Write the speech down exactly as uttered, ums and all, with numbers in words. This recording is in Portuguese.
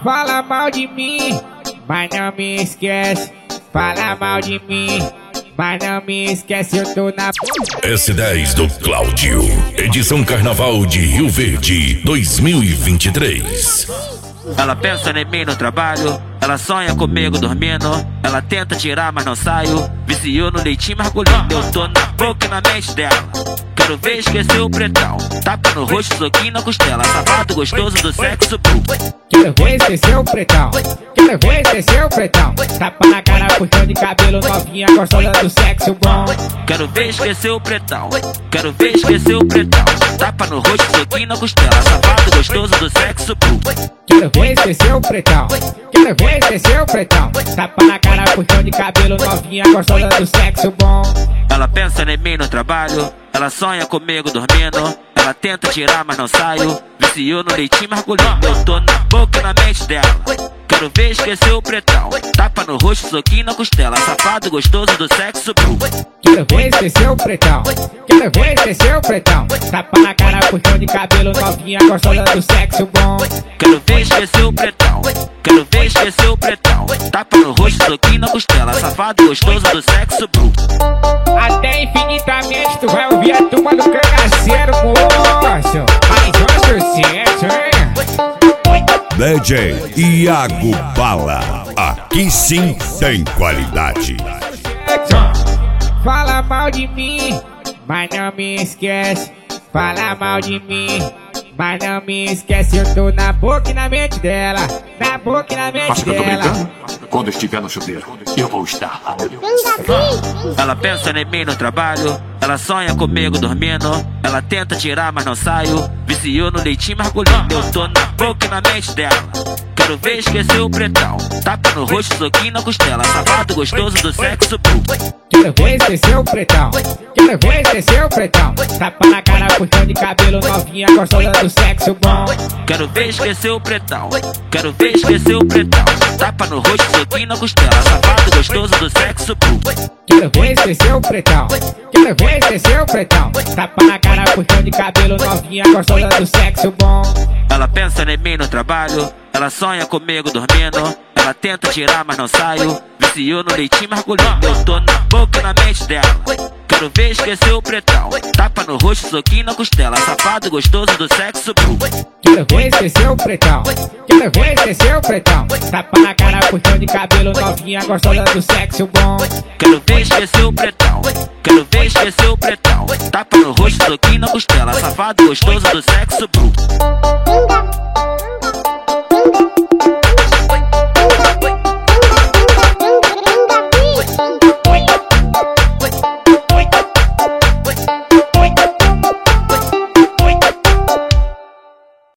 Fala mal de mim, mas não me esquece. Fala mal de mim, mas não me esquece, eu tô na... S dez do Cláudio, edição Carnaval de Rio Verde dois mil e vinte e três. Ela pensa em mim no trabalho, ela sonha comigo dormindo. Ela tenta tirar, mas não saio. Viciou no leitinho mergulhando. Eu tô na boca e na mente dela. Quero ver esquecer o pretão. Tapa no rosto, soquinho na costela. Safado gostoso do sexo puro. Quero ver esquecer o pretão. Quero ver esquecer o pretão. Tapa na cara, puxão de cabelo, novinha gostosa do sexo bom. Quero ver esquecer o pretão. Quero ver esquecer o pretão. Tapa no rosto, soquinho na costela. Safado gostoso do sexo puro. Quero ver esquecer o pretão. Quero ver esquecer o pretão. Tapa na cara, puxão de cabelo, novinha gostosa do sexo bom. Ela pensa em mim no trabalho, ela sonha comigo dormindo. Ela tenta tirar, mas não saio. Viciou no leitinho mergulhando. Eu tô na boca e na mente dela. Quero ver esquecer o pretão. Tapa no rosto, soquinho na costela. Safado gostoso do sexo puro. Quero ver esquecer o pretão. Quero ver esquecer o pretão. Tapa na cara, puxão de cabelo, novinha gostosa do sexo bom. Quero ver esquecer o pretão. Quero ver esquecer o pretão. Tapa no rosto, soquinho na costela. Safado gostoso do sexo puro. Até infinitamente tu vai ouvir a turma do cangaceiro, moço. Mais um sucesso, hein? D J Iago Bala, aqui sim tem qualidade. Fala mal de mim, mas não me esquece. Fala mal de mim, mas não me esquece. Eu tô na boca e na mente dela. Na boca e na mente Acho que eu tô dela. brincando? Quando eu estiver no chuveiro, eu vou estar. Ela pensa em mim no trabalho, ela sonha comigo dormindo. Ela tenta tirar, mas não saio. Viciou no leitinho mergulhando. Eu tô na boca e na mente dela. Quero ver esquecer o pretão. Tapa no rosto, soquinho na costela. Safado gostoso do sexo puro. Quero ver esquecer o pretão. Quero ver esquecer o pretão. Tapa na cara, puxão de cabelo, novinha gostosa do sexo bom. Quero ver esquecer o pretão. Quero ver esquecer o pretão. Tapa no rosto, soquinho na costela. Safado gostoso do sexo puro. Quero ver esquecer o pretão. Quero ver esquecer o pretão. Tapa na cara, puxão de cabelo, novinha gostosa do sexo bom. Ela pensa em mim no trabalho, ela sonha comigo dormindo. Ela tenta tirar, mas não saio. Viciou no leitinho mergulhando. Eu tô na boca e na mente dela. Quero ver esquecer o pretão. Tapa no rosto, soquinho na costela. Safado gostoso do sexo puro. Quero ver esquecer o pretão. Quero ver esquecer o pretão. Tapa na cara, puxão de cabelo, novinha gostosa do sexo bom. Quero ver esquecer o pretão. Quero ver esquecer o pretão. Tapa no rosto, soquinho na costela. Safado gostoso do sexo puro.